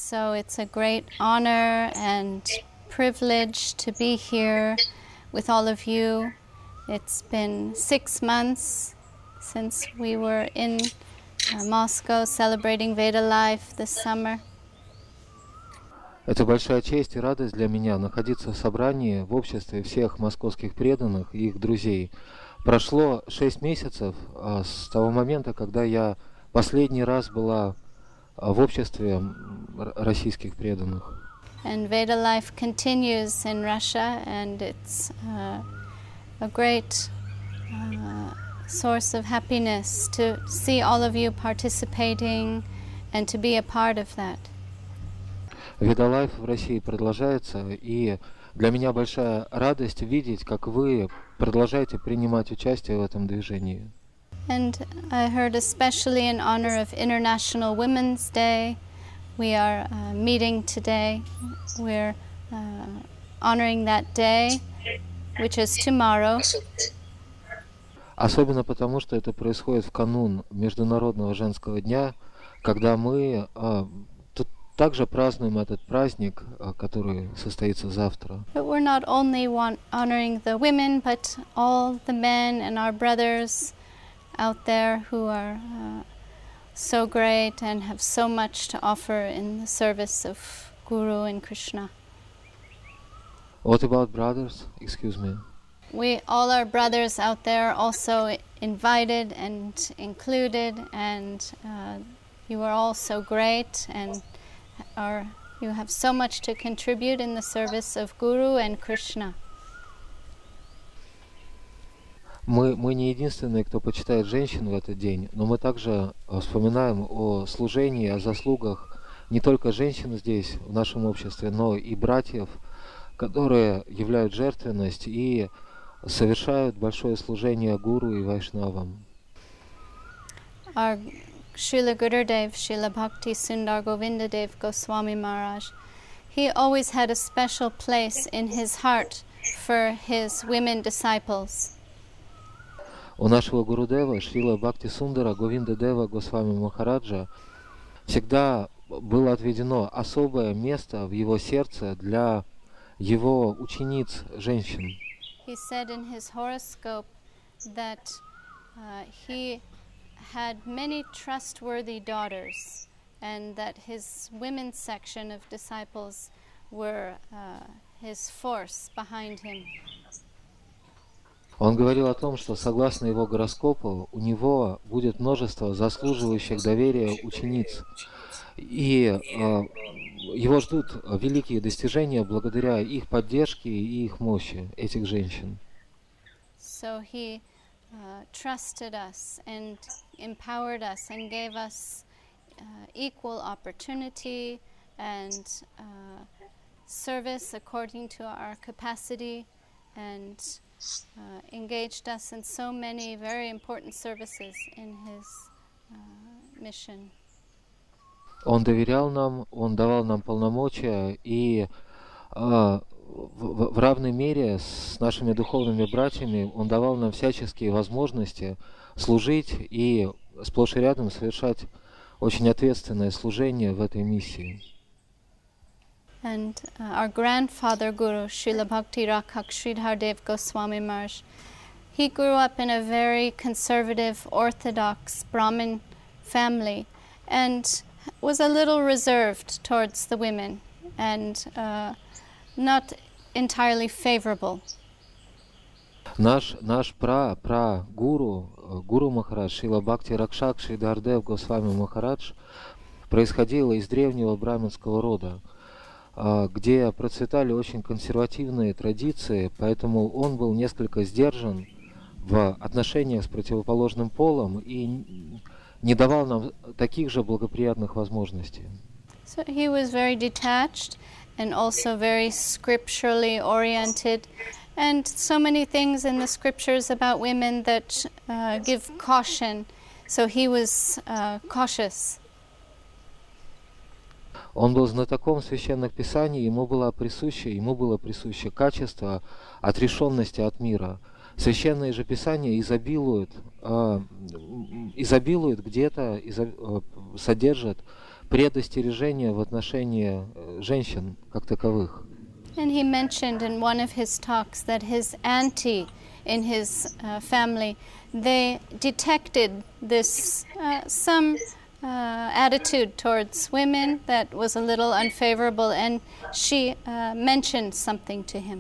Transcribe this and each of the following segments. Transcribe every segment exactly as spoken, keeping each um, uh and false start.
So it's a great honor and privilege to be here with all of you. It's been six months since we were in uh, Moscow celebrating Veda Life this summer. Это большая честь и радость для меня находиться в собрании в обществе всех московских преданных и их друзей. Прошло шесть месяцев а, с того момента, когда я последний раз была а, в обществе м, р- российских преданных. And Veda Life continues in Russia, and it's uh, a great uh, source of happiness to see all of you participating and to be a part of that. Ведалайф в России продолжается, и для меня большая радость видеть, как вы продолжаете принимать участие в этом движении. And I heard especially in honor of International Women's Day, we are uh, meeting today. We're uh, honoring that day, which is tomorrow. Особенно потому, что это происходит в канун Международного женского дня, когда мы а, тут также празднуем этот праздник, а, который состоится завтра. But we're not only want- honoring the women, but all the men and our brothers out there who are uh, so great and have so much to offer in the service of Guru and Krishna. What about brothers? Excuse me. We, all our brothers out there, also invited and included, and uh, you are all so great, and are you have so much to contribute in the service of Guru and Krishna. Мы, мы не единственные, кто почитает женщин в этот день, но мы также а, вспоминаем о служении, о заслугах не только женщин здесь, в нашем обществе, но и братьев, которые являют жертвенность и совершают большое служение гуру и вайшнавам. Our Srila Gurudev, Srila Bhakti Sundar Govindadev Goswami Maharaj, he always had a special place in his heart for his women disciples. У нашего Гурудева, Шрила Бхакти Сундара Говинда Дева Госвами Махараджа, всегда было отведено особое место в его сердце для его учениц, женщин. He said in his horoscope that uh, he had many trustworthy daughters, and that his women's section of disciples were uh, his force behind him. Он говорил о том, что согласно его гороскопу у него будет множество заслуживающих доверия учениц, и э, его ждут великие достижения благодаря их поддержке и их мощи, этих женщин. So he uh, trusted us and empowered us and gave us uh, equal opportunity and uh, service according to our capacity, and uh, engaged us in so many very important services in his uh, mission. Он доверял нам, он давал нам полномочия, и а, в, в равной мере с нашими духовными братьями он давал нам всяческие возможности служить и сплошь и рядом совершать очень ответственное служение в этой миссии. And uh, our grandfather Guru, Srila Bhakti Rakhak Sridhar Dev Goswami Maharaj, he grew up in a very conservative, orthodox Brahmin family and was a little reserved towards the women and uh, not entirely favorable. Наш, наш пра, пра гуру, э, гуру Махарадж, Шрила Бхакти Ракшак Шридхардев Госвами Махарадж, происходил из древнего браминского рода, э, где процветали очень консервативные традиции, поэтому он был несколько сдержан в отношениях с противоположным полом и не давал нам таких же благоприятных возможностей. So he was very detached and also very scripturally oriented, and so many things in the scriptures about women that uh, give caution. So he was uh, cautious. Он был знатоком священных писаний, ему было присуще, ему было присуще качество отрешенности от мира. Священные же писания изобилуют, э, изобилуют где-то, изо, э, содержат предостережения в отношении э, женщин как таковых. And he mentioned in one of his talks that his auntie in his uh, family, they detected this uh, some uh, attitude towards women that was a little unfavorable, and she uh, mentioned something to him.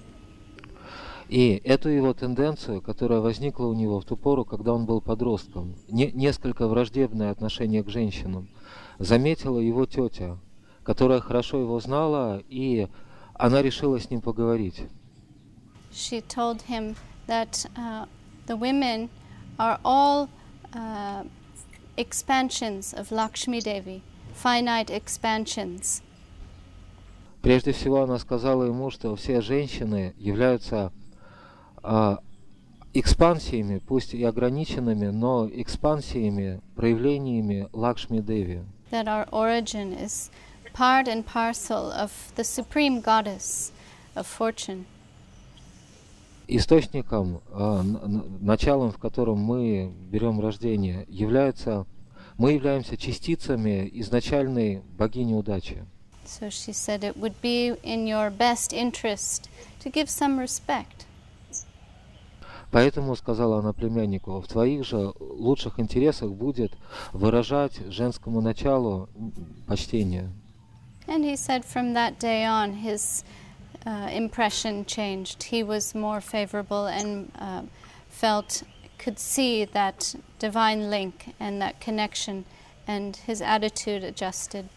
И эту его тенденцию, которая возникла у него в ту пору, когда он был подростком, не, несколько враждебное отношение к женщинам, заметила его тетя, которая хорошо его знала, и она решила с ним поговорить. She told him that uh, the women are all uh, expansions of Lakshmi Devi, finite expansions. Прежде всего, она сказала ему, что все женщины являются а, экспансиями, пусть и ограниченными, но экспансиями, проявлениями Лакшми Деви. That our origin is part and parcel of the supreme goddess of fortune. Источником, а, началом, в котором мы берем рождение, является, мы являемся частицами изначальной богини удачи. So she said it would be in your best interest to give some respect. Поэтому, сказала она племяннику, в твоих же лучших интересах будет выражать женскому началу почтение. And he said from that day on his uh, impression changed. He was more favorable and uh, felt, could see that divine link and that connection, and his attitude adjusted.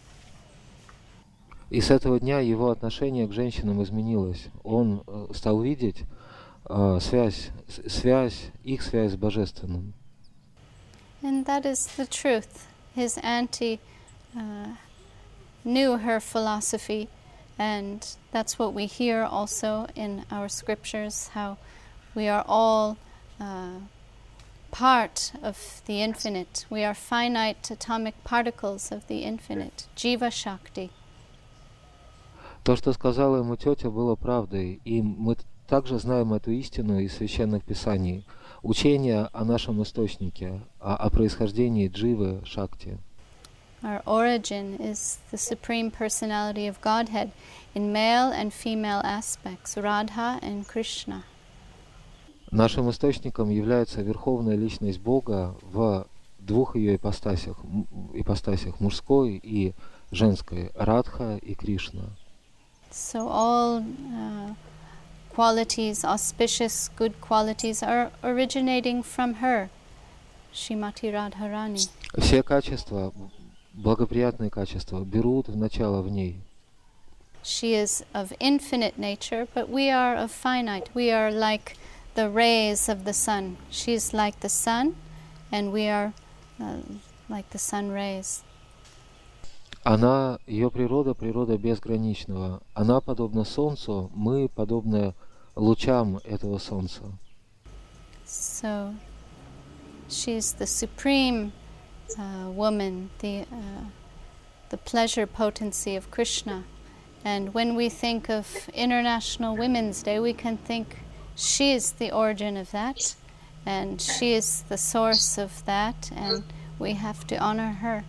И с этого дня его отношение к женщинам изменилось. Он э, стал видеть э, связь, связь, их связь с Божественным. And that is the truth. His auntie uh, knew her philosophy, and that's what we hear also in our scriptures, how we are all uh, part of the infinite. We are finite atomic particles of the infinite, Jiva Shakti. То, что сказала ему тетя, было правдой, и мы также знаем эту истину из Священных Писаний. Учение о нашем источнике, о, о происхождении Дживы Шакти. Our origin is the Supreme Personality of Godhead in male and female aspects, Radha and Krishna. Нашим источником является Верховная Личность Бога в двух ее ипостасях, ипостасях мужской и женской, Радха и Кришна. So all uh, qualities, auspicious, good qualities, are originating from her, Srimati Radharani. Все качества, благоприятные качества, берут в начало в ней. She is of infinite nature, but we are of finite. We are like the rays of the sun. She is like the sun, and we are uh, like the sun rays. Она, ее природа, природа безграничного. Она подобна солнцу, мы подобны лучам этого солнца. So, she is the supreme uh, woman, the uh, the pleasure potency of Krishna. And when we think of International Women's Day, we can think she is the origin of that, and she is the source of that, and we have to honor her.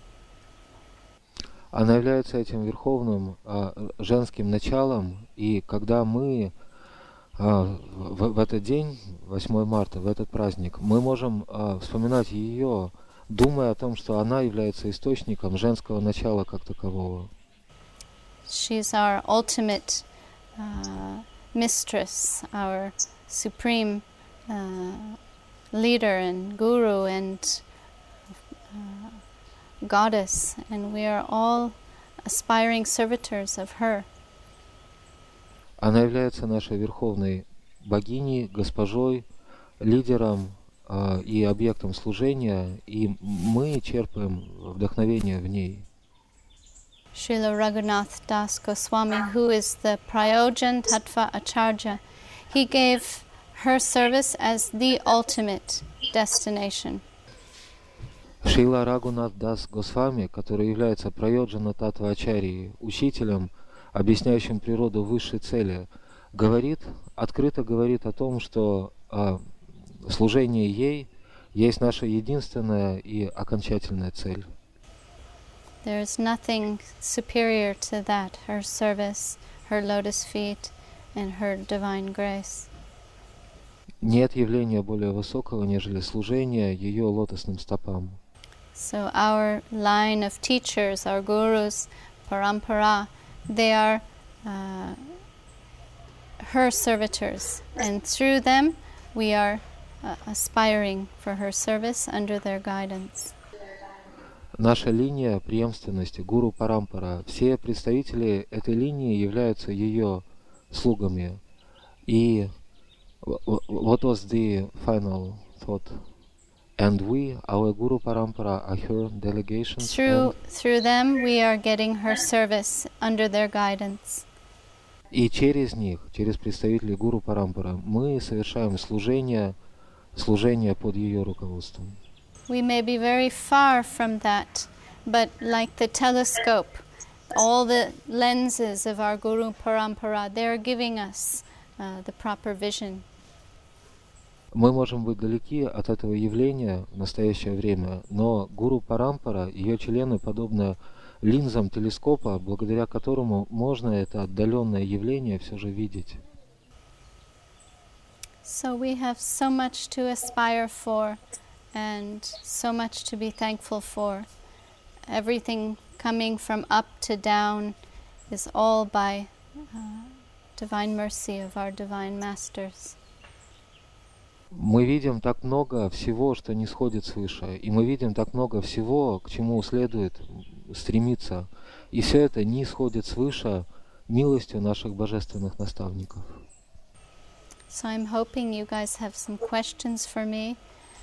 Она является этим верховным а, женским началом, и когда мы а, в, в этот день, восьмое марта, в этот праздник, мы можем а, вспоминать ее, думая о том, что она является источником женского начала как такового. She's our ultimate uh, mistress, our supreme uh, leader and guru and uh, goddess, and we are all aspiring servitors of her. Она является нашей верховной богиней, госпожой, лидером э, и объектом служения, и мы черпаем вдохновение в ней. Srila Raghunath Das Goswami, who is the Prayojan Tattva Acharya, he gave her service as the ultimate destination. Шрила Рагунат Дас Госвами, который является Прайоджана Таттва Ачарьей, учителем, объясняющим природу высшей цели, говорит, открыто говорит о том, что а, служение ей есть наша единственная и окончательная цель. There's nothing superior to that, her service, her lotus feet, and her divine grace. Нет явления более высокого, нежели служение ее лотосным стопам. So our line of teachers, our gurus, parampara, they are uh, her servitors, and through them we are uh, aspiring for her service under their guidance. Наша линия преемственности, гуру парампара, все представители этой линии являются ее слугами. И what was the final thought? And we, our Guru Parampara, are her delegations. Through, through them we are getting her service under their guidance. И через них, через представителей Гуру Парампара, мы совершаем служение, служение под ее руководством. We may be very far from that, but like the telescope, all the lenses of our Guru Parampara, they are giving us uh, the proper vision. Мы можем быть далеки от этого явления в настоящее время, но Гуру Парампара, ее члены, подобно линзам телескопа, благодаря которому можно это отдаленное явление все же видеть. So we have so much to aspire for and so much to be thankful for. Everything coming from up to down is all by uh, divine mercy of our divine masters. Мы видим так много всего, что не сходит свыше, и мы видим так много всего, к чему следует стремиться, и все это не сходит свыше милостью наших божественных наставников. So I'm hoping you guys have some questions for me.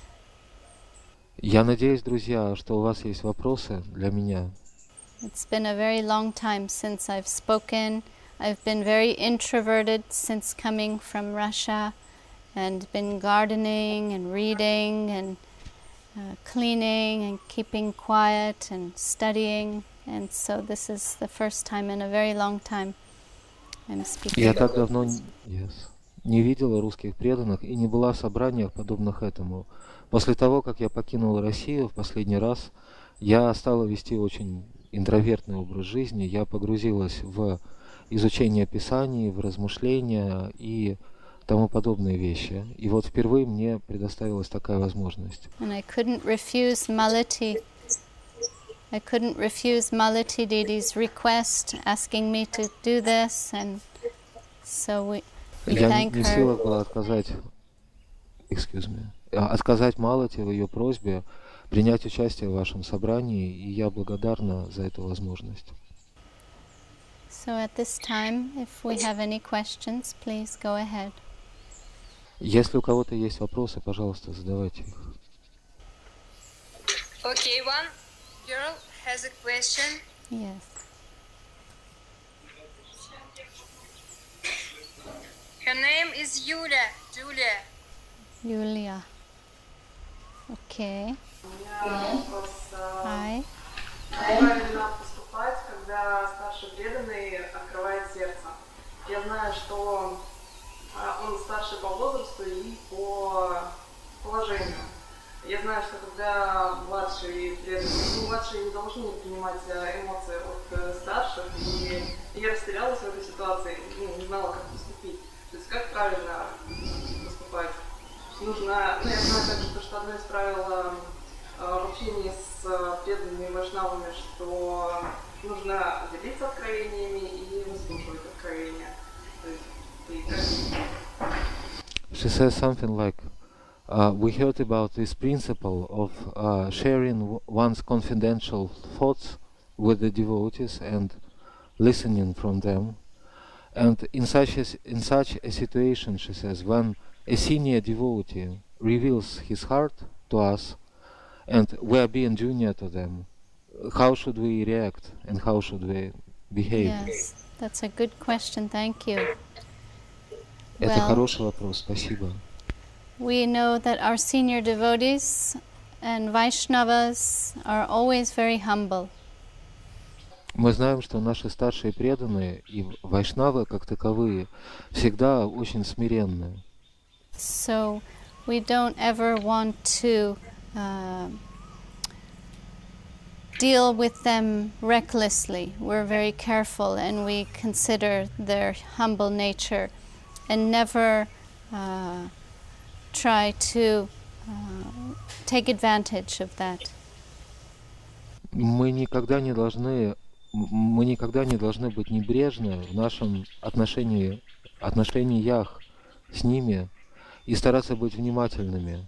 Я надеюсь, друзья, что у вас есть вопросы для меня. It's been a very long time since I've spoken. I've been very introverted since coming from Russia, and been gardening and reading and uh, cleaning and keeping quiet and studying. And so this is the first time in a very long time I'm speaking. Я так давно yes, не видела русских преданных и не была в собраниях, подобных этому. После того, как я покинул Россию в последний раз, я стала вести очень интровертный образ жизни. Я погрузилась в изучение Писаний, в размышления и тому подобные вещи. И вот впервые мне предоставилась такая возможность. And I couldn't refuse Malati. I couldn't refuse Malati Didi's request asking me to do this, and so we, we Я thank не в her. силах была отказать, excuse me, отказать Малати в ее просьбе принять участие в вашем собрании, и я благодарна за эту возможность. So at this time, if we have any questions, please go ahead. Если у кого-то есть вопросы, пожалуйста, задавайте их. Okay, one girl has a question. Yes. Her name is Yulia. Julia. Yulia. Okay. У меня вопрос. Hi. Как правильно поступать, когда старший преданный открывает сердце? Я знаю, что он старше по возрасту и по положению. Я знаю, что когда младшие преданные, ну, младшие не должны принимать эмоции от старших, и я растерялась в этой ситуации, ну, не знала, как поступить. То есть как правильно поступать? Нужно, ну, я знаю также, что одно из правил в общении с преданными вайшнавами, что нужно делиться откровениями и выслушивать откровения. То есть, и как... She says something like, uh, we heard about this principle of uh, sharing w- one's confidential thoughts with the devotees and listening from them. And in such a, in such a situation, she says, when a senior devotee reveals his heart to us, and we are being junior to them, how should we react and how should we behave? Yes, that's a good question. Thank you. Это Well, хороший вопрос, спасибо. we know that our senior devotees and Vaishnavas are always very humble. Мы знаем, что наши старшие преданные и вайшнавы, как таковые, всегда очень смиренные. So we don't ever want to uh, deal with them recklessly. We're very careful and we consider their humble nature and never uh, try to uh, take advantage of that. Мы никогда не должны, мы никогда не должны быть небрежны в нашем отношении, отношениях с ними и стараться быть внимательными.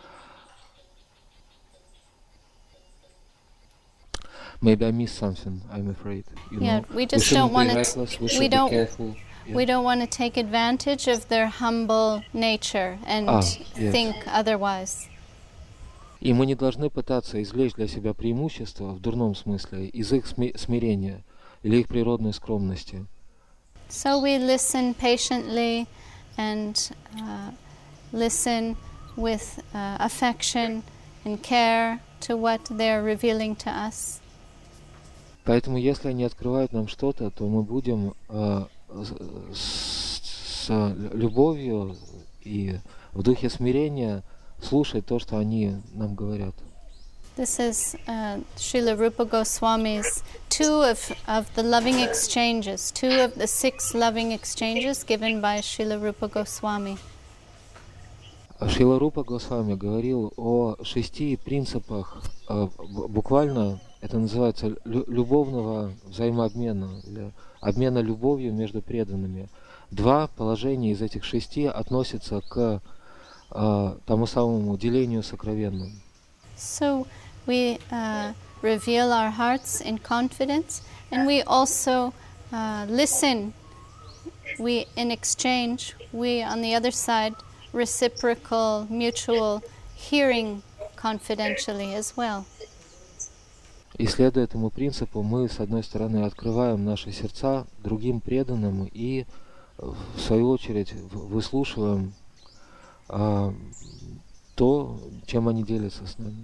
Maybe I missed something, I'm afraid. You Yeah, know? we just we don't want be to. reckless, we should We be don't. careful. Yeah. We don't want to take advantage of their humble nature and Ah, yes. think otherwise. И мы не должны пытаться извлечь для себя преимущество в дурном смысле из их сми- смирения или их природной скромности. So we listen patiently and uh, listen with uh, affection and care to what they're revealing to us. Поэтому, если они открывают нам что-то, то мы будем э, с, с любовью и в духе смирения слушать то, что они нам говорят. This is uh, Srila Rupa Goswami's two of, of the loving exchanges, two of the six loving exchanges given by Srila Rupa Goswami. Шрила Рупа Госвами говорил о шести принципах, э, буквально это называется лю- любовного взаимообмена, или обмена любовью между преданными. Два положения из этих шести относятся к э, тому самому делению сокровенным. So we uh, reveal our hearts in confidence, and we also uh, listen. We, in exchange, we on the other side, reciprocal, mutual hearing confidentially as well. И следуя этому принципу, мы, с одной стороны, открываем наши сердца другим преданным и, в свою очередь, в- выслушиваем а, то, чем они делятся с нами.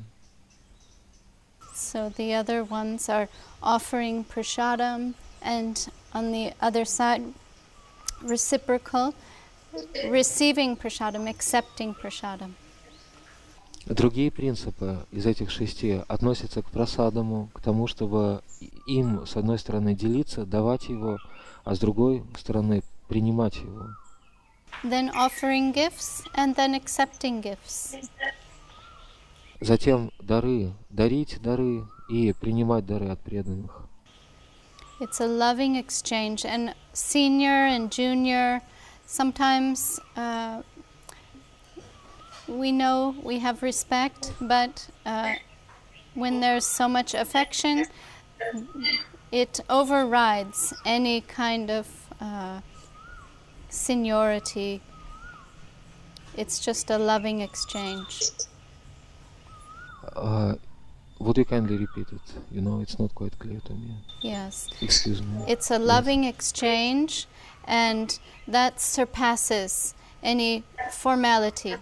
So the other ones are offering prasadam, and on the other side, reciprocal, receiving prasadam, accepting prasadam. Другие принципы из этих шести относятся к прасадаму, к тому, чтобы им, с одной стороны, делиться, давать его, а с другой стороны, принимать его. Then offering gifts, and then accepting gifts. Затем дары, дарить дары и принимать дары от преданных. It's a loving exchange, and senior and junior, sometimes uh, we know we have respect, but uh, when there's so much affection, it overrides any kind of uh, seniority. It's just a loving exchange. Uh, would you kindly repeat it? You know, it's not quite clear to me. Yes. Excuse me. It's a loving exchange, and that surpasses any formality.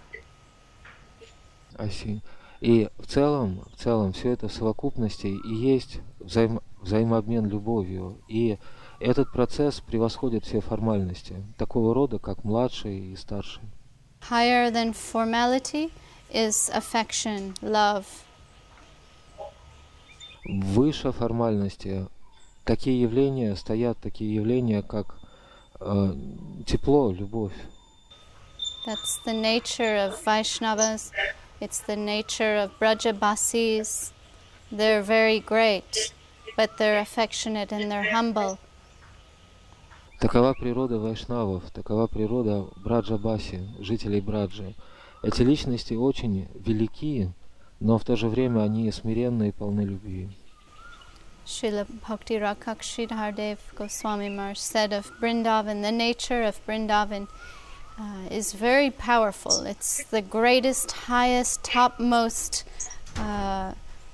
I see. И в целом, в целом, все это в совокупности и есть взаим, взаимообмен любовью. И этот процесс превосходит все формальности, такого рода, как младший и старший. Higher than formality is affection, love. Выше формальности такие явления стоят, такие явления, как э, тепло, любовь. That's the nature of Vaishnavas. It's the nature of Brajabasis. They're very great, but they're affectionate and they're humble. Такова природа вайшнавов, такова природа Браджабаси, жителей Браджи. Эти личности очень велики, но в то же время они смиренны и полны любви. Srila Bhakti Rakak Sridhardev Goswami Maharaj said of Vrindavan, the nature of Vrindavan uh, is very powerful. It's the greatest, highest, topmost uh,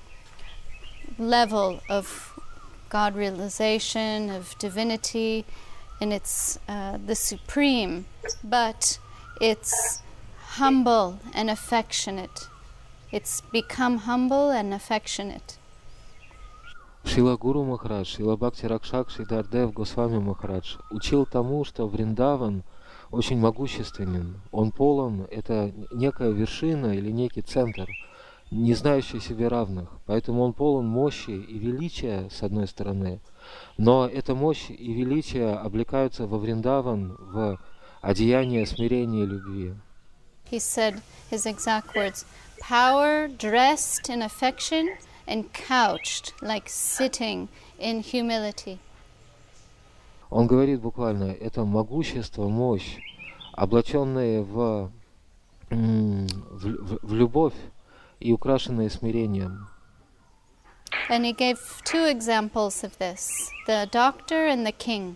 level of God realization, of divinity, and it's uh, the supreme, but it's humble and affectionate. It's become humble and affectionate. Шрила Гуру Махарадж, Шрила Бхакти Ракшак Шридхардев Госвами Махарадж учил тому, что Вриндаван очень могущественен. Он полон, это некая вершина или некий центр, не знающий себе равных. Поэтому он полон мощи и величия, с одной стороны, но эта мощь и величие облекаются во Вриндаван, в одеяние смирения и любви. He said his exact words, power dressed in affection and couched like sitting in humility. Он говорит буквально, это могущество, мощь, облаченные в, в, в, в любовь и украшенные смирением. And he gave two examples of this, the doctor and the king.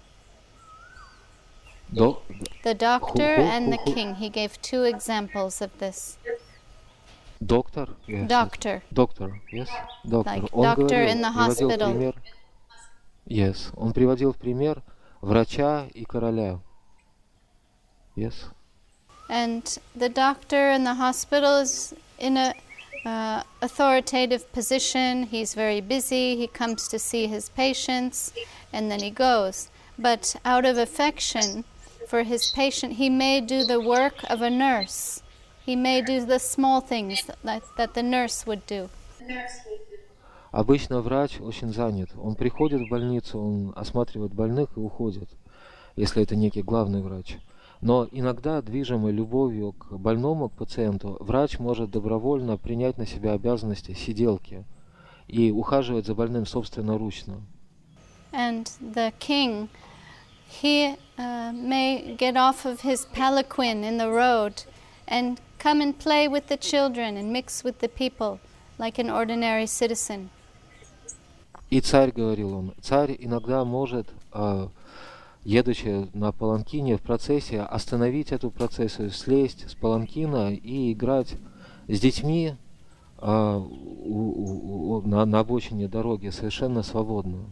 До, The doctor who- who- and the who- who- king, he gave two examples of this. доктор, yes, Doctor, доктор, yes, доктор. Like Он doctor говорил, in the приводил в hospital. пример, yes, он приводил в пример врача и короля. Yes. and the doctor in the hospital is in a uh, authoritative position. He's very busy. He comes to see his patients, and then he goes. But out of affection for his patient, he may do the work of a nurse. He may do the small things that, that the nurse would do. Обычно врач очень занят. Он приходит в больницу, он осматривает больных и уходит, если это некий главный врач. Но иногда, движимый любовью к больному, к пациенту, врач может добровольно принять на себя обязанности сиделки и ухаживать за больным собственноручно. And the king, he uh, may get off of his palanquin in the road and come and play with the children and mix with the people like an ordinary citizen. И царь, говорил он, царь иногда может, э, едучи на паланкине в процессии, остановить эту процессию, слезть с паланкина и играть с детьми э, у, у, у, на, на обочине дороги совершенно свободно.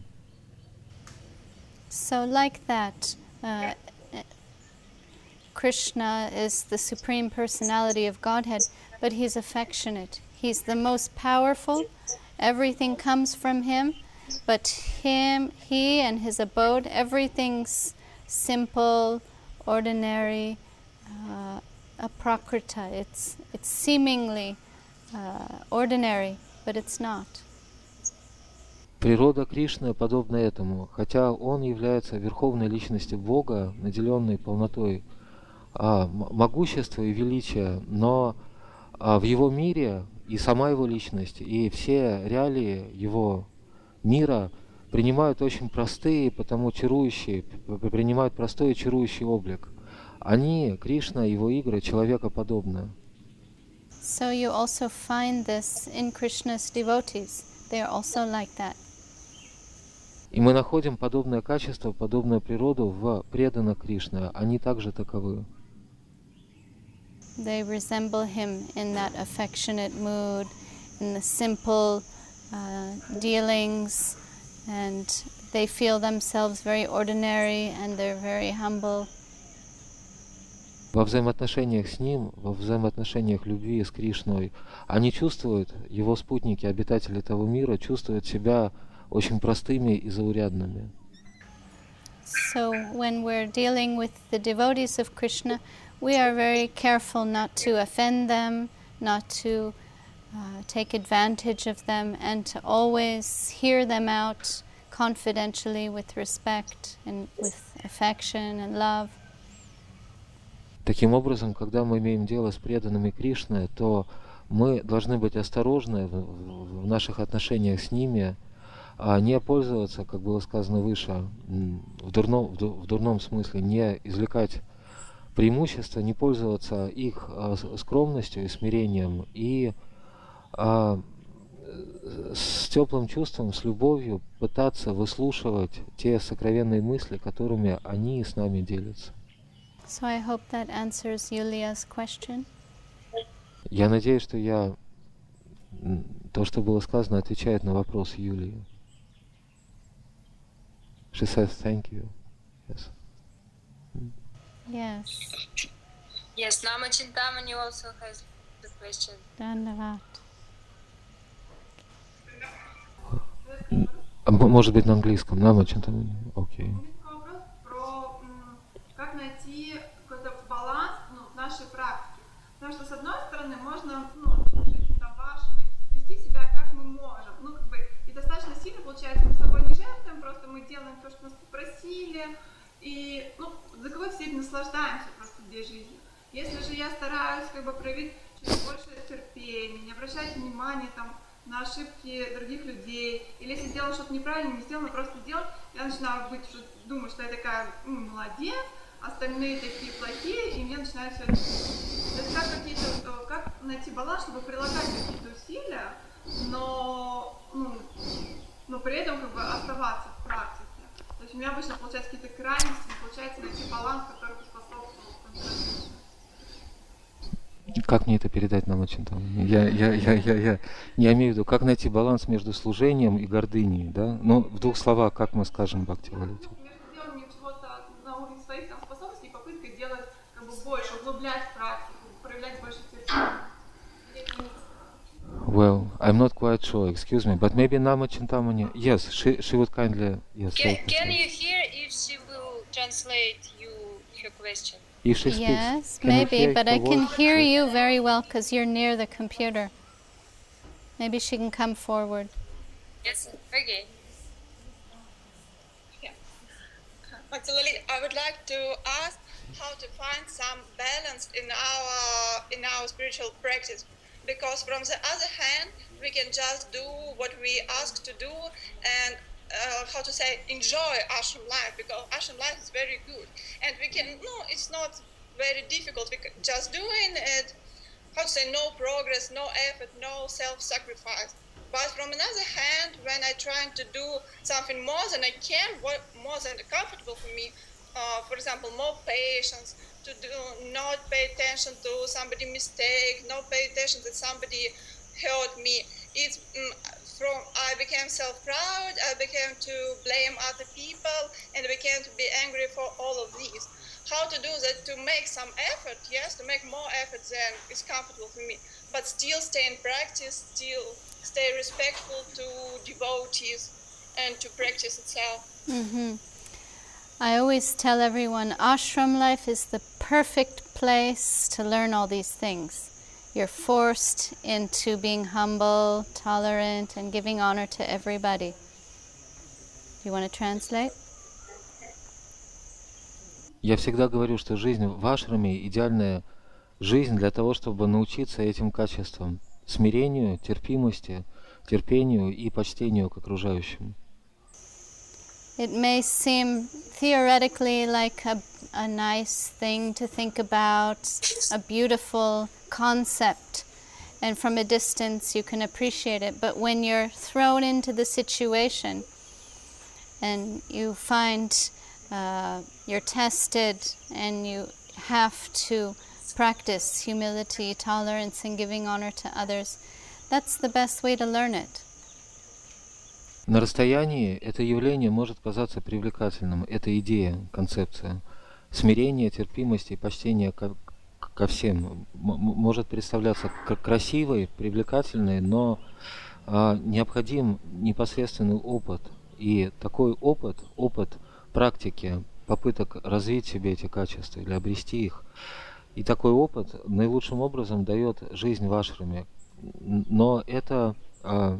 So like that, uh, Krishna is the Supreme Personality of Godhead, but he's affectionate. He's the most powerful. Everything comes from him, but him, he and his abode, everything's simple, ordinary, uh, aprakrita. It's, it's seemingly uh, ordinary, but it's not. Природа Кришны подобна этому, хотя он является верховной личностью Бога, наделенной полнотой а, могущества и величия, но а, в его мире и сама его личность, и все реалии его мира принимают очень простые, потому чарующие, принимают простой и чарующий облик. Они, Кришна, его игры, человекоподобны. So you also find this in Krishna's devotees. They are also like that. И мы находим подобное качество, подобную природу в преданных Кришны. Они также таковы. They resemble him in that affectionate mood, in the simple uh, dealings, and they feel themselves very ordinary and they're very humble. Во взаимоотношениях с ним, во взаимоотношениях любви с Кришной, они чувствуют, его спутники, обитатели того мира, чувствуют себя очень простыми и заурядными. So when we're dealing with the devotees of Krishna, we are very careful not to offend them, not to uh, take advantage of them, and to always hear them out confidentially with respect and with affection and love. Таким образом, когда мы имеем дело с преданными Кришны, то мы должны быть осторожны в, в, в наших отношениях с ними, а не пользоваться, как было сказано выше, в дурном, в, в дурном смысле, не извлекать преимущества, не пользоваться их а, скромностью и смирением, и а, с теплым чувством, с любовью пытаться выслушивать те сокровенные мысли, которыми они с нами делятся. So I hope that answers Yulia's question. Я надеюсь, что я то, что было сказано, отвечает на вопрос Юлии. She says thank you. Yes. Yes. Yes, Nama Chintamani also has the question. Dhanyavad. А, м- Может быть, на английском. Нама чем-то. Окей. У меня такой вопрос про м, как найти какой-то баланс ну, в нашей практике. Потому что, с одной стороны, можно ну, служить там вашим получается, мы собой не жертвуем, просто мы делаем то, что нас попросили, и, ну, до какой степени наслаждаемся просто этой жизнью. Если же я стараюсь, как бы, проявить чуть больше терпения, не обращать внимания, там, на ошибки других людей, или если сделал что-то неправильно, не сделано, просто делать, я начинаю быть уже, думаю, что я такая, ну, молодец, остальные такие плохие, и мне начинают все это. То есть как какие-то, как найти баланс, чтобы прилагать какие-то усилия, но, ну, но при этом как бы оставаться в практике. То есть у меня обычно получается какие-то крайности, не получается найти баланс, который бы способствовал контролю. Как мне это передать нам очень там? Я, я, я, я, я не имею в виду, как найти баланс между служением и гордыней, да? Ну, в двух словах, как мы скажем, Бхакти Валити? Между деланием чего-то на уровне своих там способностей и попыткой делать как бы больше, углублять практику, проявлять больше терпения. Well, I'm not quite sure, excuse me, but maybe Nama Chintamani, yes, she, she would kindly, yes. Can, can you hear if she will translate you her question? If she speaks, Yes, can you maybe, hear but her I can voice? hear you very well because you're near the computer. Maybe she can come forward. Yes, okay. Yeah. Actually, I would like to ask how to find some balance in our in our spiritual practice, because from the other hand, we can just do what we ask to do and uh, how to say enjoy ashram life, because ashram life is very good, and we can no, it's not very difficult. We can just doing it. How to say no progress, no effort, no self-sacrifice. But from another hand, when I'm trying to do something more than I can, what more than comfortable for me, uh, for example, more patience, to do not pay attention to somebody's mistake, not pay attention that somebody hurt me. It's um, from I became self-proud, I became to blame other people, and I became to be angry for all of these. How to do that? To make some effort, yes, to make more effort than is comfortable for me, but still stay in practice, still stay respectful to devotees and to practice itself. Mm-hmm. I always tell everyone ashram life is the perfect place to learn all these things. You're forced into being humble, tolerant, and giving honor to everybody. Do you want to translate? Я всегда говорю, что жизнь в ашраме – идеальная жизнь для того, чтобы научиться этим качествам – смирению, терпимости, терпению и почтению к окружающим. It may seem theoretically like a, a nice thing to think about, a beautiful concept, and from a distance you can appreciate it. But when you're thrown into the situation and you find uh, you're tested and you have to practice humility, tolerance, and giving honor to others, that's the best way to learn it. На расстоянии это явление может казаться привлекательным. Это идея, концепция. Смирение, терпимость и почтение ко, ко всем м- может представляться как красивой, привлекательной, но а, необходим непосредственный опыт. И такой опыт, опыт практики, попыток развить в себе эти качества или обрести их. И такой опыт наилучшим образом дает жизнь в ашраме. Но это... А,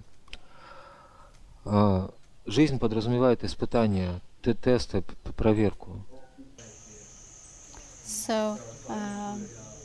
Uh, жизнь подразумевает испытания, т- тесты, п- проверку. So, um,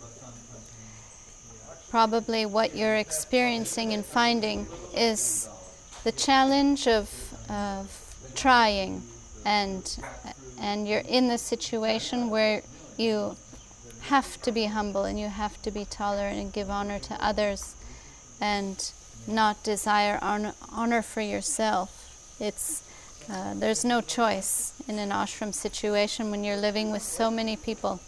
probably what you're experiencing and finding is the challenge of, of trying, and and you're in the situation where you have to be humble and you have to be tolerant and give honor to others, and not desire honor, honor for yourself. It's uh, there's no choice in an ashram situation when you're living with so many people.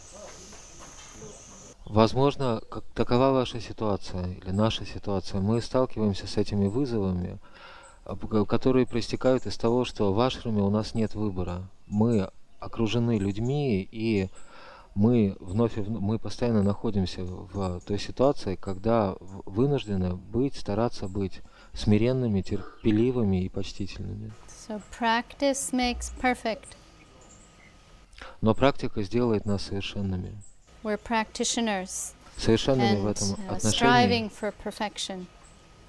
Возможно, как такова ваша ситуация или наша ситуация. Мы сталкиваемся с этими вызовами, которые проистекают из того, что в ашраме у нас нет выбора. Мы окружены людьми, и мы вновь и вновь, мы постоянно находимся в той ситуации, когда вынуждены быть, стараться быть смиренными, терпеливыми и почтительными. So practice makes perfect. Но практика сделает нас совершенными. We're practitioners Совершенными в and этом uh, отношении. striving for perfection.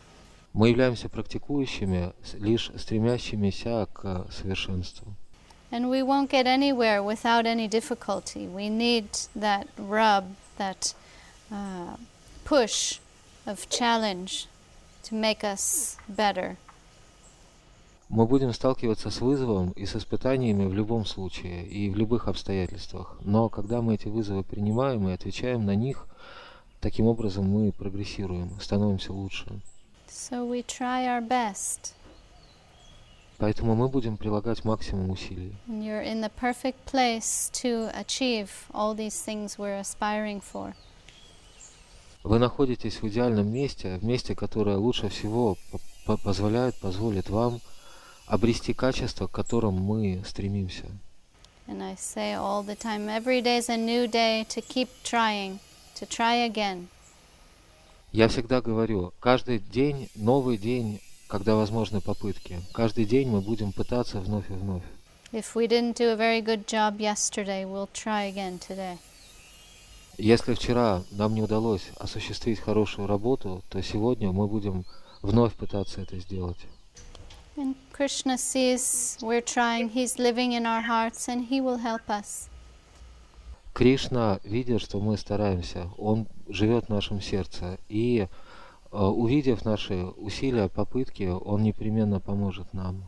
Мы являемся практикующими, с- лишь стремящимися к совершенству. And we won't get anywhere without any difficulty. We need that rub, that uh, push of challenge to make us better. Мы будем сталкиваться с вызовом и с испытаниями в любом случае и в любых обстоятельствах. Но когда мы эти вызовы принимаем и отвечаем на них, таким образом мы прогрессируем, становимся лучше. So we try our best. Поэтому мы будем прилагать максимум усилий. And you're in the perfect place to achieve all these things we're aspiring for. Вы находитесь в идеальном месте, в месте, которое лучше всего по- позволяет, позволит вам обрести качество, к которым мы стремимся. And I say all the time, every day is a new day to keep trying, to try again. Я всегда говорю, каждый день новый день, когда возможны попытки. Каждый день мы будем пытаться вновь и вновь. If we didn't do a very good job yesterday, we'll try again today. Если вчера нам не удалось осуществить хорошую работу, то сегодня мы будем вновь пытаться это сделать. And Krishna sees we're trying, He's living in our hearts, and He will help us. Кришна видит, что мы стараемся, Он живет в нашем сердце, и э, увидев наши усилия, попытки, Он непременно поможет нам.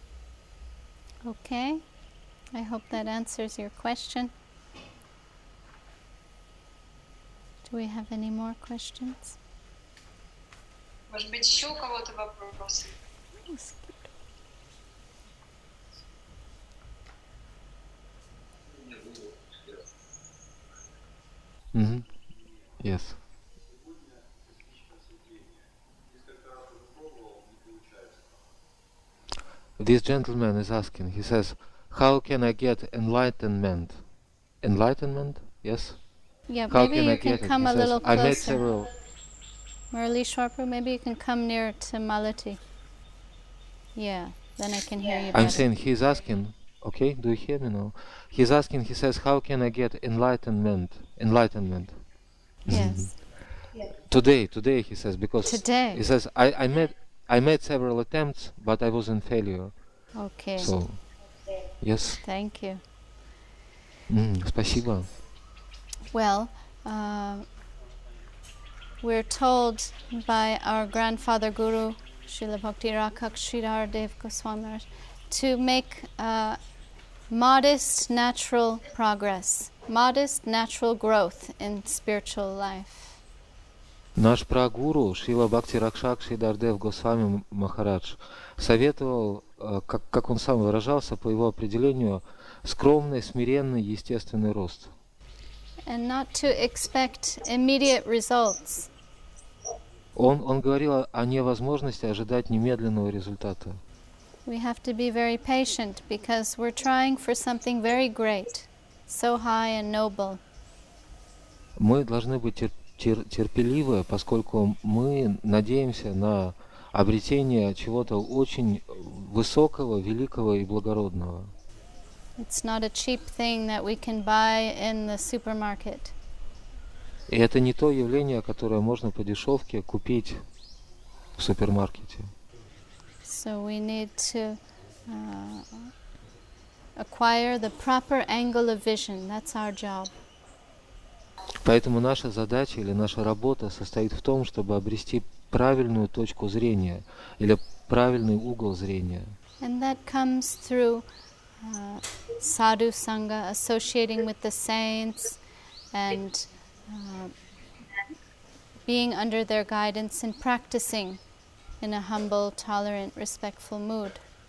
Okay, I hope that answers your question. Do we have any more questions? Может быть, еще у кого-то вопросы? Мгм. Yes. This gentleman is asking, he says, how can I get enlightenment? Enlightenment? Yes? Yeah, How maybe can you I can get it? come He a says, little I made closer. several. Murali Shwarpur, maybe you can come near to Malati. Yeah, then I can hear you better. I'm saying he's asking, okay, do you hear me now? He's asking, he says, how can I get enlightenment? Enlightenment. Yes. Today, today, he says, because Today. he says, I, I made I made several attempts, but I was in failure. Okay. So, yes. Thank you. М, спасибо. Well, uh, we're told by our grandfather Guru, Srila Bhakti Rakak Sridhar Dev Goswami Maharaj, to make uh, modest natural progress, modest natural growth in spiritual life. Наш прагуру Шрила Бхакти Ракшак Шридардев Госвами Махарадж советовал, э, как, как он сам выражался, по его определению, скромный, смиренный, естественный рост. And not to expect immediate results. Он, он говорил о, о невозможности ожидать немедленного результата. We have to be very patient because we're trying for something very great, so high and noble. Мы должны быть тер, тер, терпеливы, поскольку мы надеемся на обретение чего-то очень высокого, великого и благородного. It's not a cheap thing that we can buy in the supermarket. И это не то явление, которое можно по дешевке купить в супермаркете. So we need to uh, acquire the proper angle of vision. That's our job. Поэтому наша задача или наша работа состоит в том, чтобы обрести правильную точку зрения или правильный угол зрения. And that comes through uh, sadhu sangha, associating with the saints and uh, being under their guidance and practicing in a humble, tolerant, respectful mood.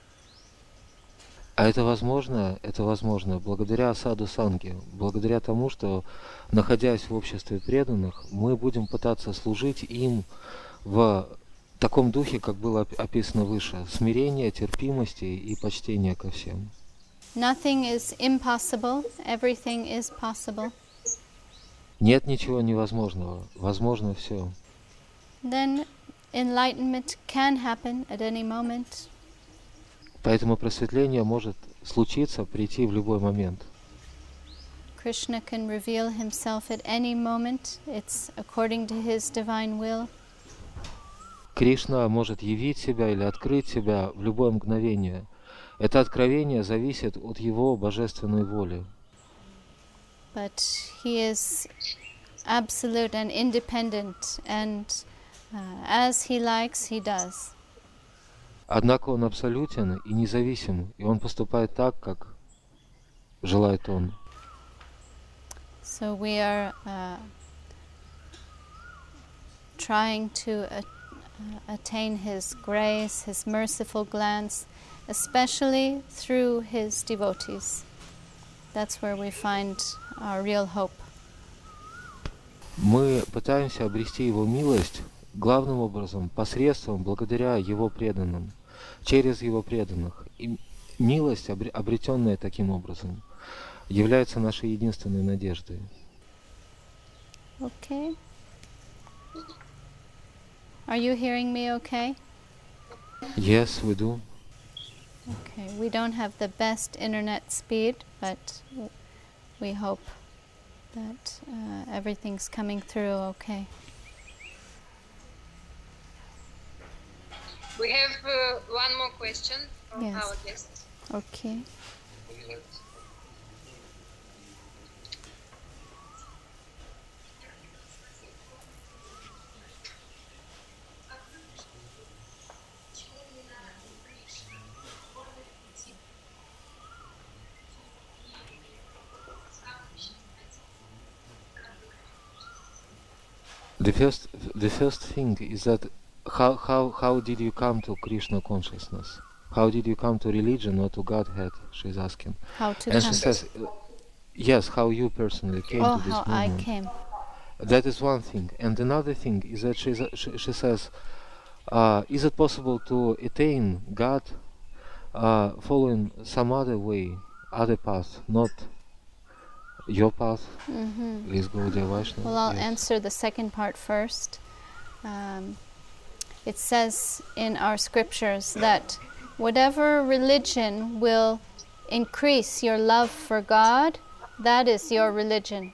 А это возможно, это возможно благодаря саду санге, благодаря тому, что, находясь в обществе преданных, мы будем пытаться служить им в таком духе, как было описано выше, смирения, терпимости и почтения ко всем. Nothing is impossible, everything is possible. Нет ничего невозможного, возможно все. Then enlightenment can happen at any moment. Поэтому просветление может случиться, прийти в любой момент. Krishna can reveal himself at any moment. It's according to his divine will. Кришна может явить себя или открыть себя в любое мгновение. Это откровение зависит от его божественной воли. But he is absolute and independent, and uh, as he likes, he does. Однако он абсолютен и независим, и он поступает так, как желает он. So we are uh, trying to uh, attain his grace, his merciful glance, especially through his devotees. That's where we find our real hope. Мы пытаемся обрести его милость главным образом посредством, благодаря его преданным, через его преданных. И милость, обретенная таким образом, является нашей единственной надеждой. Okay. Are you hearing me okay? Yes, we do. Okay. We don't have the best internet speed, but we hope that uh, everything's coming through okay. We have uh, one more question from Yes. our guests. Okay. The first, the first thing is that how, how, how did you come to Krishna consciousness? How did you come to religion or to Godhead? She's asking. How to And come? she says, uh, yes, how you personally came Oh, to this how I movement. came. That is one thing. And another thing is that she's, she, she says, uh, is it possible to attain God uh, following some other way, other path, not your path? Mm-hmm. Please go there, Vaishnava. Well, I'll Yes. answer the second part first. Um, it says in our scriptures that whatever religion will increase your love for God, that is your religion.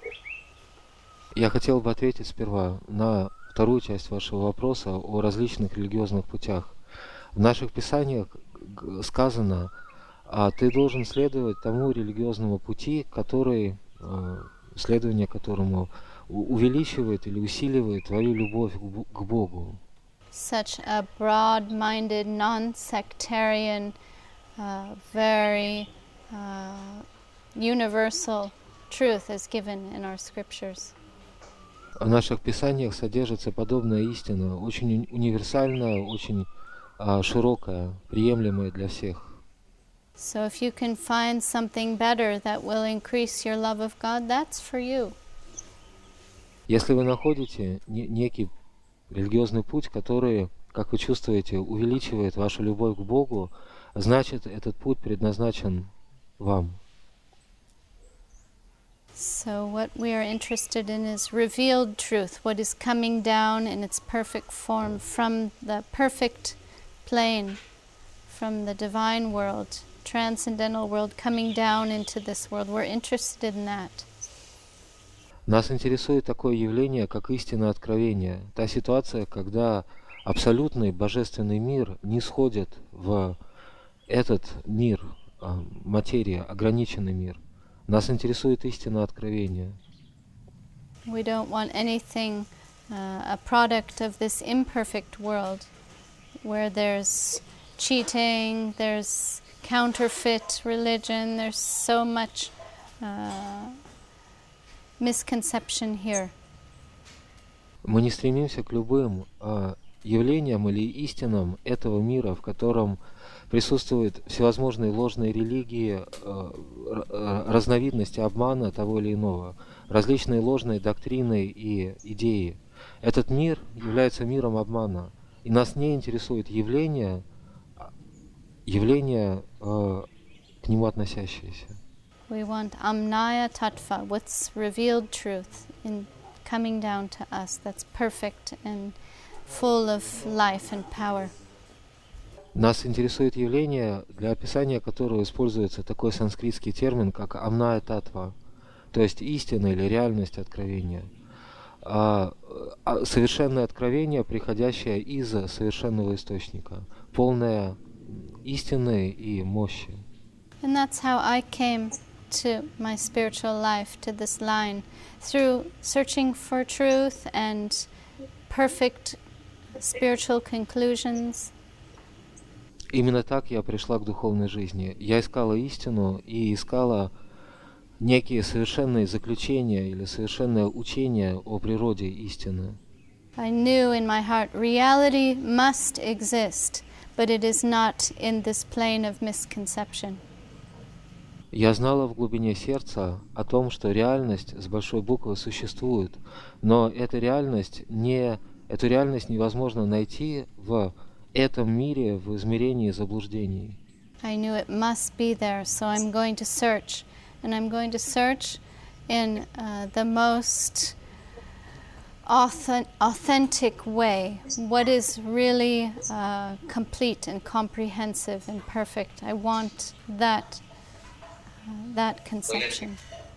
Я хотел бы ответить сперва на вторую часть вашего вопроса о различных религиозных путях. В наших писаниях г- сказано, а ты должен следовать тому религиозному пути, который, э, следование которому у- увеличивает или усиливает твою любовь к Бу- к Богу. Such a broad-minded, non-sectarian, uh, very uh, universal truth is given in our scriptures. В наших писаниях содержится подобная истина, очень уни- универсальная, очень а, широкая, приемлемая для всех. So if you can find something better that will increase your love of God, that's for you. Если вы находите не- некий религиозный путь, который, как вы чувствуете, увеличивает вашу любовь к Богу, значит, этот путь предназначен вам. So what we are interested in is revealed truth, what is coming down in its perfect form from the perfect plane, from the divine world, transcendental world, coming down into this world. We're interested in that. Нас интересует такое явление, как истина откровения. Та ситуация, когда абсолютный божественный мир не сходит в этот мир, а, материя, ограниченный мир. Нас интересует истина откровения. We don't want anything, uh, a product of this imperfect world, where there's cheating, there's counterfeit religion, there's so much uh, misconception here. Мы не стремимся к любым а, явлениям или истинам этого мира, в котором присутствуют всевозможные ложные религии, а, р- разновидности обмана того или иного, различные ложные доктрины и идеи. Этот мир является миром обмана, и нас не интересует явление, явление а, к нему относящееся. We want Amnaya Tattva, what's revealed truth in coming down to us, that's perfect and full of life and power. Нас интересует явление, для описания которого используется такой санскритский термин, как амная татва, то есть истина или реальность откровения. А а, совершенное откровение, приходящее из совершенного источника, полное истины и мощи. And that's how I came to my spiritual life, to this line, through searching for truth and perfect spiritual conclusions. Именно так я пришла к духовной жизни. Я искала истину и искала некие совершенные заключения или совершенное учение о природе истины. I knew in my heart reality must exist, but it is not in this plane of misconception. Я знала в глубине сердца о том, что реальность с большой буквы существует, но эта реальность не, эту реальность невозможно найти в этом мире в измерении заблуждений. I knew it must be there, so I'm going to search. And I'm going to search in uh, the most authent- authentic way, what is really uh, complete and comprehensive and perfect. I want that, uh, that conception.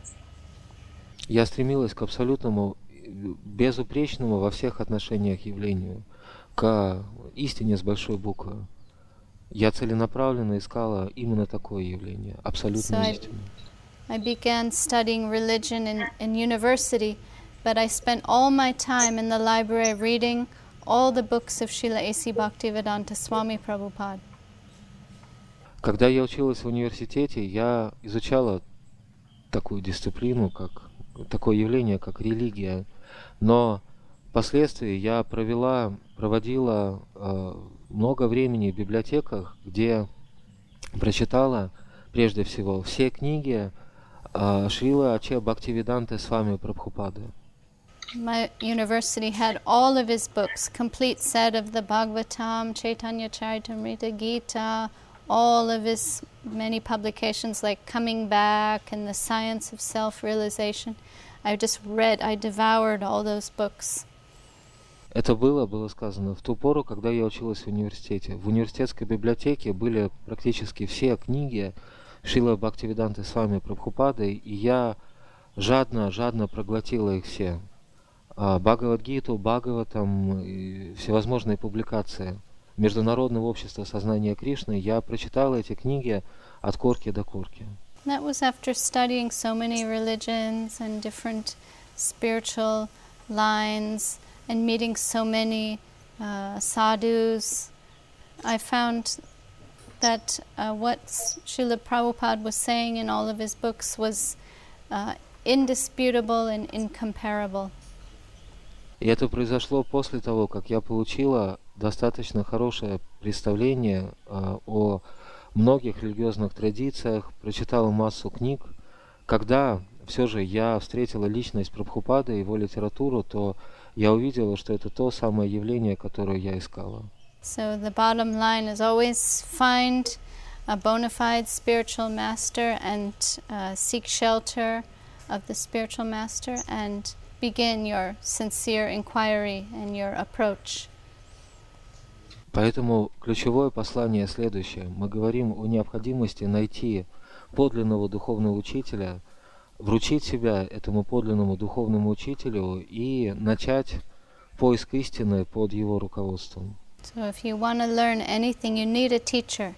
Я стремилась к абсолютному, безупречному во всех отношениях явлению, к истине с большой буквы. Я целенаправленно искала именно такое явление, абсолютную So I- истину. I began studying religion in, in university, but I spent all my time in the library reading all the books of Srila A C Bhaktivedanta Swami Prabhupada. Когда я училась в университете, я изучала такую дисциплину, как такое явление, как религия. Но впоследствии я провела, проводила э, много времени в библиотеках, где прочитала прежде всего все книги э, Шрила Аче Бхактивиданты Свами Прабхупады. My university had all of his books, complete set of the Bhagavatam, Chaitanya Charitamrita, Gita, all of his many publications like Coming Back and The Science of Self-Realization. I just read, I devoured all those books. Это было, было сказано, в ту пору, когда я училась в университете. В университетской библиотеке были практически все книги Шрила Бхактивиданты Свами Прабхупады, и я жадно, жадно проглотила их все. Бхагавад-гиту, Бхагаватам и всевозможные публикации Международного общества сознания Кришны, я прочитала эти книги от корки до корки. That was after studying so many religions and different spiritual lines and meeting so many uh, sadhus. I found that uh, what Srila Prabhupada was saying in all of his books was uh, indisputable and incomparable. И это произошло после того, как я получила достаточно хорошее представление э, о многих религиозных традициях, прочитала массу книг. Когда все же я встретила личность Прабхупады, его литературу, то я увидела, что это то самое явление, которое я искала. So the bottom line is always find a bona fide spiritual master and uh, seek shelter of the spiritual master and begin your sincere inquiry and your approach. Поэтому ключевое послание следующее. Мы говорим о необходимости найти подлинного духовного учителя, вручить себя этому подлинному духовному учителю и начать поиск истины под его руководством. So if you want to learn anything, you need a teacher.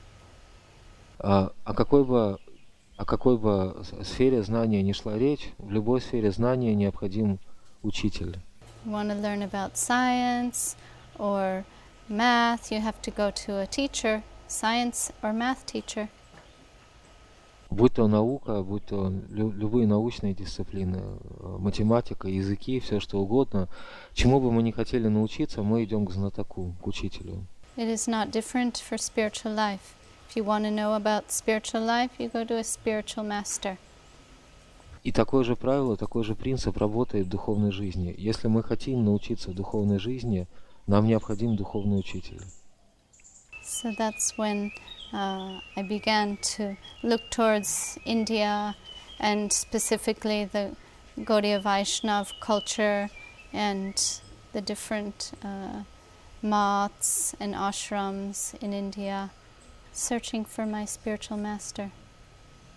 А, о какой бы, о какой бы сфере знания ни шла речь, в любой сфере знания необходим учитель. You want to learn about science or math, you have to go to a teacher, science or math teacher. Будь то наука, будь то лю- любые научные дисциплины, э, математика, языки, все что угодно, чему бы мы ни хотели научиться, мы идем к знатоку, к учителю. It is not different for spiritual life. If you want to know about spiritual life, you go to a spiritual master. И такое же правило, такой же принцип работает в духовной жизни. Если мы хотим научиться духовной жизни, нам необходим духовный учитель. So that's when uh, I began to look towards India and specifically the Gaudiya Vaishnav culture and the different uh, maths and ashrams in India, searching for my spiritual master.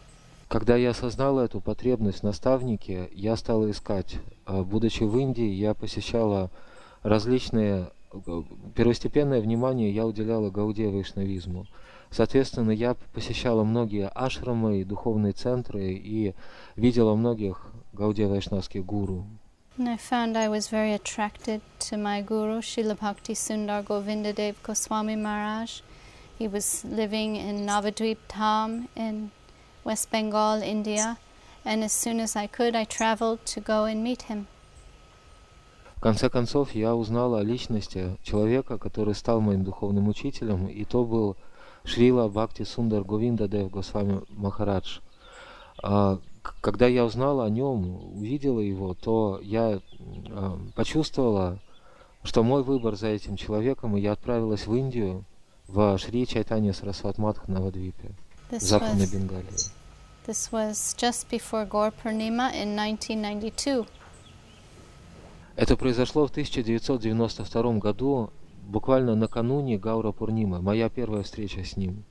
Когда я осознала эту потребность в наставнике, я стала искать. А, Будучи в Индии, я посещала различные... э, Первостепенное внимание я уделяла гаудия вайшнавизму. Соответственно, я посещала многие ашрамы и духовные центры и видела многих гаудия вайшнавских гуру. And I found I was very attracted to my guru, Srila Bhakti Sundar Govindadev Goswami Maharaj. He was living in Navadvip Dham in West Bengal, India, and as soon as I could, I traveled to go and meet him. В конце концов, я узнала о личности человека, который стал моим духовным учителем, и то был Шрила Бхакти Сундар Говиндадев Госвами Махарадж. А, к- Когда я узнала о нем, увидела его, то я а, почувствовала, что мой выбор за этим человеком, и я отправилась в Индию, в Шри Чайтанья Сарасват Матх Навадвипе, в This Западной was, Бенгалии. this was just before Gaur Purnima in nineteen ninety-two. Это произошло в тысяча девятьсот девяносто втором году, буквально накануне Гаура Пурнимы, моя первая встреча с ним.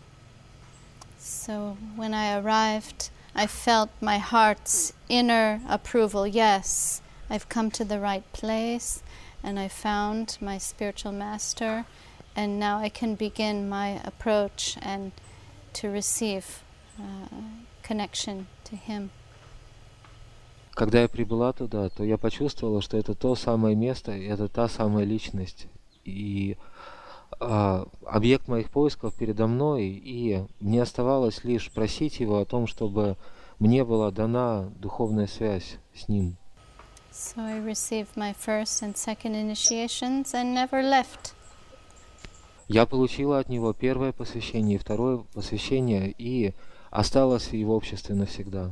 So when I arrived, I felt my heart's inner approval. Yes, I've come to the right place, and I found my spiritual master, and now I can begin my approach and to receive uh, connection to him. Когда я прибыла туда, то я почувствовала, что это то самое место, и это та самая личность. И а, объект моих поисков передо мной, и мне оставалось лишь просить его о том, чтобы мне была дана духовная связь с ним. So I received my first and second initiations and never left. Я получила от него первое посвящение и второе посвящение, и осталась в его обществе навсегда.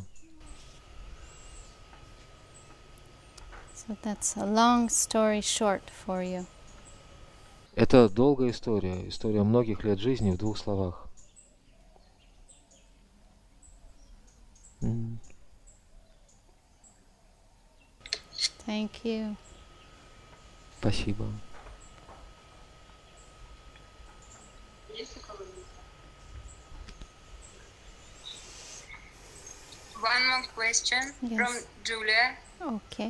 So that's a long story short for you. Это долгая история, история многих лет жизни в двух словах. М. Thank you. Спасибо. One more question Yes. from Julia. Okay.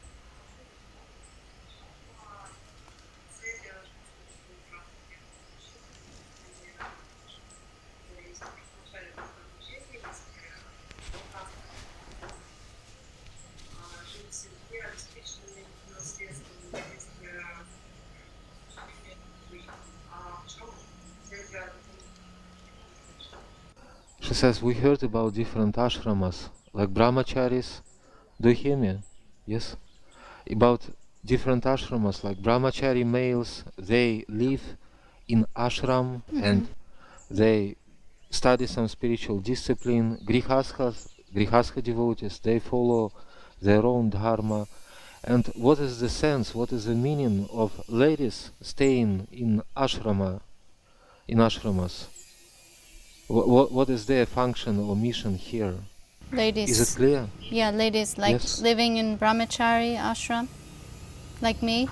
She says, we heard about different ashramas, like brahmacharis. Do you hear me? Yes? About different ashramas, like brahmachari males, they live in ashram and they study some spiritual discipline. Grihasthas, grihastha devotees, they follow their own dharma. And what is the sense, what is the meaning of ladies staying in ashrama, in ashramas? What, what is their function or mission here? Ladies. Is it clear? Yeah, ladies like Yes. living in brahmachari ashram, like me.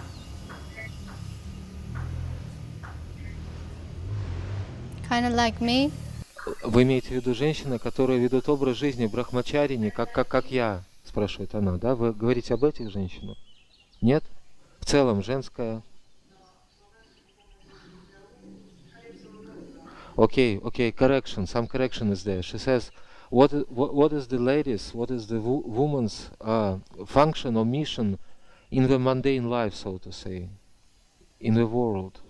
Kind of like me. Вы имеете в виду женщины, которые ведут образ жизни брахмачарини, как, как, как я, спрашивает она, да? Вы говорите об этих женщинах? Нет? В целом женская. Okay, okay, correction, some correction is there. She says, what, i- what, what is the ladies, what is the wo- woman's uh, function or mission in the mundane life, so to say, in the world?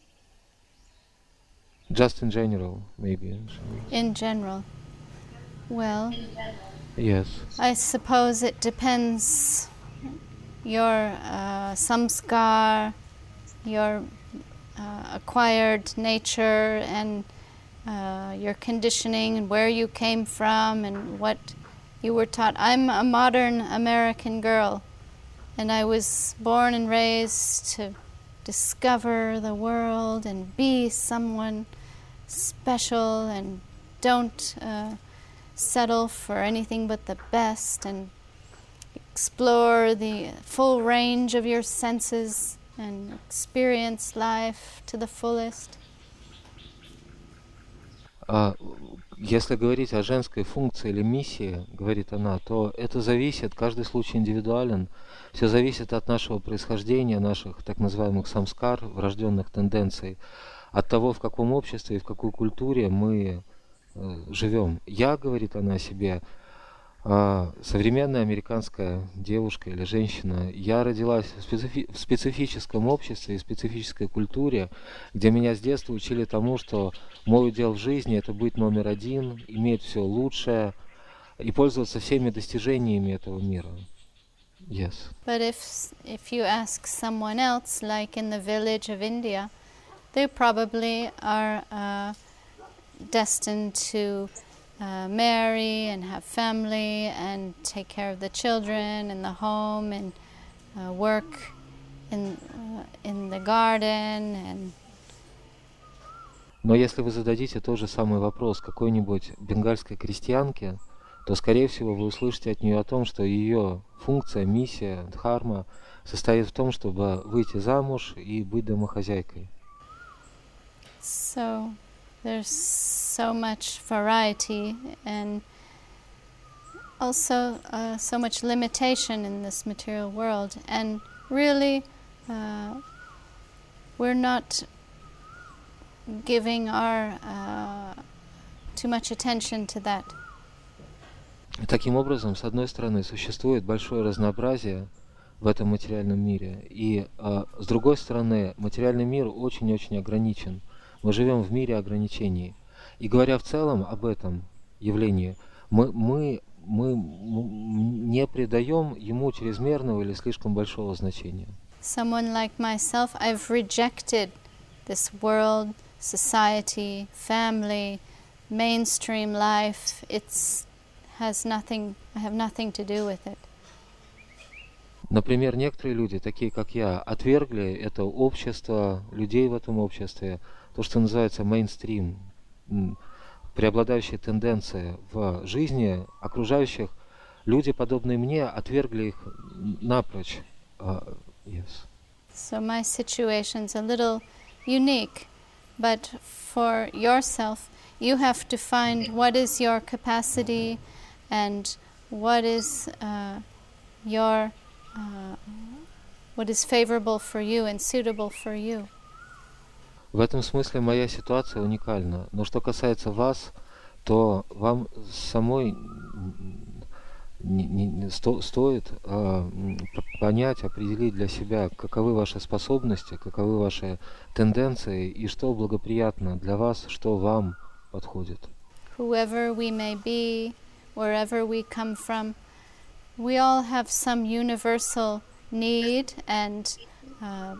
Just in general, maybe. In general. Well, Yes. I suppose it depends your uh, samskar, your uh, acquired nature, and uh, your conditioning, and where you came from, and what you were taught. I'm a modern American girl, and I was born and raised to discover the world and be someone special, and don't uh, settle for anything but the best, and explore the full range of your senses and experience life to the fullest. А, Если говорить о женской функции или миссии, говорит она, то это зависит, каждый случай индивидуален, все зависит от нашего происхождения, наших так называемых самскар, врожденных тенденций, от того, в каком обществе и в какой культуре мы э, живем. Я, говорит она о себе, а, современная американская девушка или женщина, я родилась в, специфи- в специфическом обществе и специфической культуре, где меня с детства учили тому, что мой удел в жизни — это быть номер один, иметь все лучшее и пользоваться всеми достижениями этого мира. Yes. But if if you ask someone else, like in the village of India, they probably are uh, destined to uh, marry and have family and take care of the children and the home and uh, work in uh, in the garden and. Но если вы зададите тот же самый вопрос какой-нибудь бенгальской крестьянке, то, скорее всего, вы услышите от нее о том, что ее функция, миссия, дхарма состоит в том, чтобы выйти замуж и быть домохозяйкой. So there's so much variety and also uh, so much limitation in this material world, and really uh, we're not giving our uh, too much attention to that. Таким образом, с одной стороны, существует большое разнообразие в этом материальном мире, и э, с другой стороны, материальный мир очень-очень ограничен. Мы живем в мире ограничений. И говоря в целом об этом явлении, мы, мы, мы не придаем ему чрезмерного или слишком большого значения. Someone like myself, I've rejected this world, society, family, mainstream life. It's has nothing, I have nothing to do with it. Например, некоторые люди, такие как я, отвергли это общество, людей в этом обществе, то, что называется мейнстрим, преобладающие тенденции в жизни окружающих. Люди, подобные мне, отвергли их напрочь. Uh, yes. So my situation's a little unique, but for yourself, you have to find what is your capacity and what is uh, your uh, what is favorable for you and suitable for you. В этом смысле моя ситуация уникальна. Но что касается вас, то вам самой не, не, не сто, стоит э, понять, определить для себя, каковы ваши способности, каковы ваши тенденции и что благоприятно для вас, что вам подходит. Whoever we may be, wherever we come from, we all have some universal need and uh,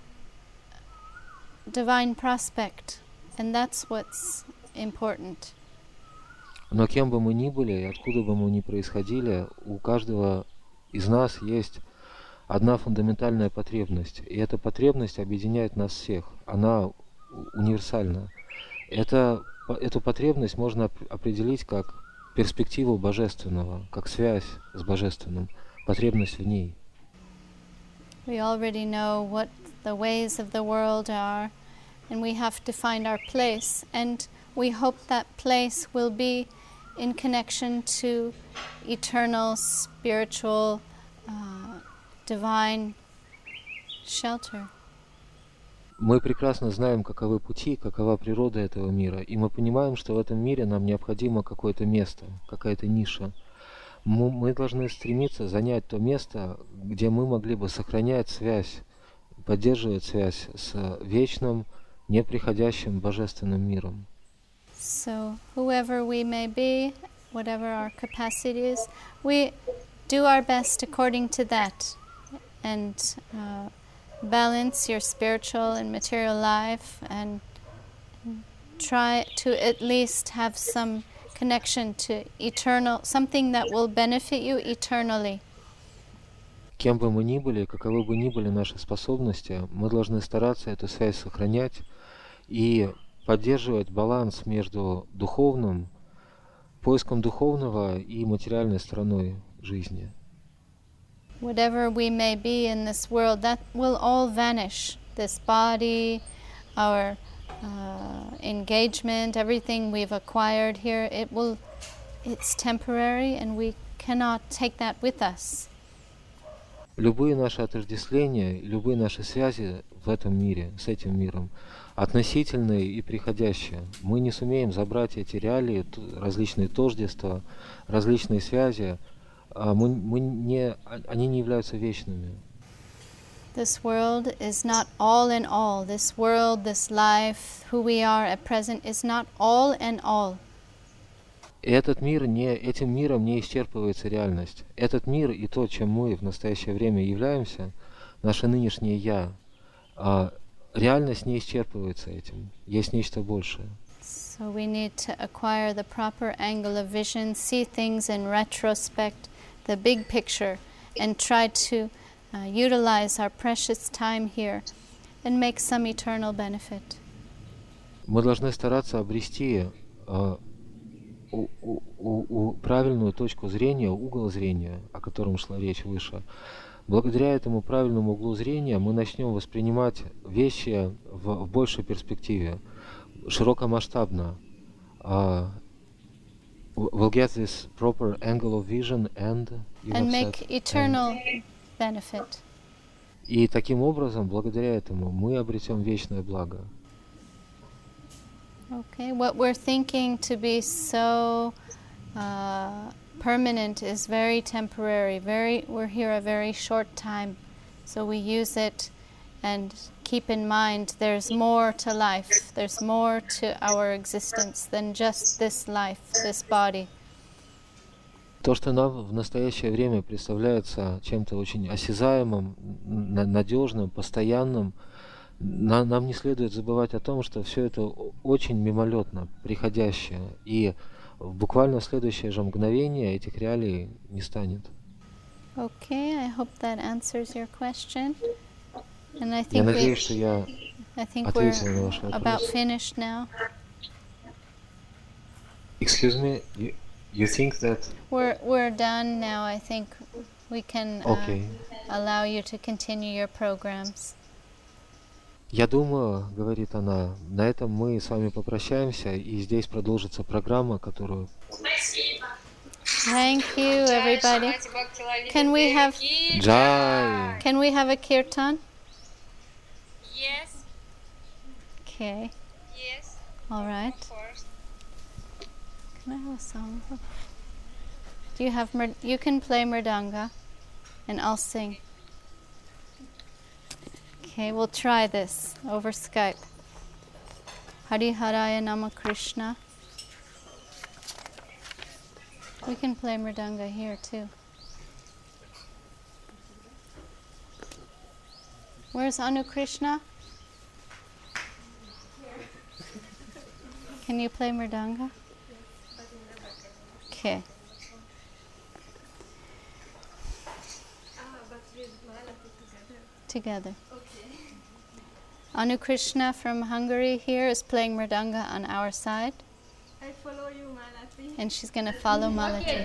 divine prospect, and that's what's important. Но кем бы мы ни были, и откуда бы мы ни происходили, у каждого из нас есть одна фундаментальная потребность, и эта потребность объединяет нас всех, она универсальна. Это, эту потребность можно определить как перспективу божественного, как связь с божественным, потребность в ней. We already know what the ways of the world are, and we have to find our place, and we hope that place will be in connection to eternal, spiritual, uh, divine shelter. Мы прекрасно знаем, каковы пути, какова природа этого мира, и мы понимаем, что в этом мире нам необходимо какое-то место, какая-то ниша. Мы должны стремиться занять то место, где мы могли бы сохранять связь, поддерживать связь с вечным, неприходящим божественным миром. So, whoever we may be, whatever our capacity is, we do our best according to that, and uh, balance your spiritual and material life, and try to at least have some connection to eternal, something that will benefit you eternally. Кем бы мы ни были, каковы бы ни были наши способности, мы должны стараться эту связь сохранять и поддерживать баланс между духовным, поиском духовного и материальной стороной жизни. Whatever we may be in this world, that will all vanish. This body, our uh, engagement, everything we've acquired here, it will, it's temporary, and we cannot take that with us. Любые наши отождествления, любые наши связи в этом мире, с этим миром, относительные и приходящие. Мы не сумеем забрать эти реалии, различные тождества, различные связи. Мы, мы не, они не являются вечными. This world is not all in all. This world, this life, who we are at present is not all in all. И этот мир не, этим миром не исчерпывается реальность. Этот мир и то, чем мы в настоящее время являемся, наше нынешнее «я», а реальность не исчерпывается этим. Есть нечто большее. So we need to acquire the proper angle of vision, see things in retrospect, the big picture, and try to uh, utilize our precious time here and make some eternal benefit. Мы должны стараться обрести uh, У, у, у, правильную точку зрения, угол зрения, о котором шла речь выше. Благодаря этому правильному углу зрения мы начнем воспринимать вещи в, в большей перспективе, широкомасштабно. Uh, we'll get this proper angle of vision and, and make said, eternal and, benefit. И таким образом, благодаря этому, мы обретем вечное благо. Okay, what we're thinking to be so uh, permanent is very temporary. Very, we're here a very short time, so we use it and keep in mind there's more to life. There's more to our existence than just this life, this body. То, что нам в настоящее время представляется чем-то очень осязаемым, надежным, постоянным, нам не следует забывать о том, что все это очень мимолетно, приходящее, и буквально в следующее же мгновение этих реалий не станет. Okay, I hope that answers your question. And I think я надеюсь, что я I think ответил we're на ваш вопрос. About finished now. Excuse me, you, you think that we're we're done now? I think we can uh, okay. allow you to continue your programs. Я думаю, говорит она, на этом мы с вами попрощаемся, и здесь продолжится программа, которую... Thank you, everybody. Can we have... Jai! Can we have a kirtan? Yes. Okay. Yes. All right. Of course. Can I have a song? Do you have... Mr- you can play mridanga, and I'll sing. Okay, we'll try this over Skype. Hari Haraya Nama Krishna. We can play mridanga here too. Where's Anu Krishna? Can you play mridanga? Okay. Together. Anu Krishna from Hungary here is playing mridanga on our side. I follow you, Malati. And she's going to follow Malati.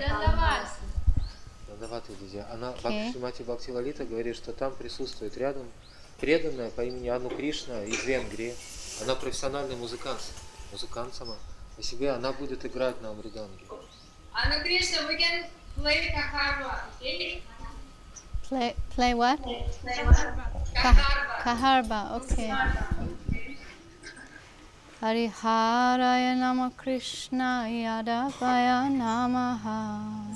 Она, Okay. Шримати Бхакти Лалита говорит, что там присутствует рядом преданная по имени Анну Кришна из Венгрии. Она профессиональный музыкант, музыкант сама. По себе она будет играть на мриданге. Anna Krishna, we can play kaharva, okay? Play, play what? Kaharva. Kaharba, okay. Hari Haraya Nama Krishna Yadavaya Namaha.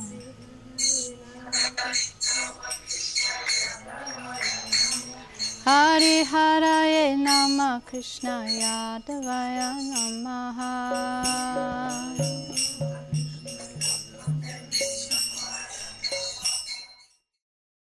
Hari Haraya Nama Krishna Yadavaya Namaha.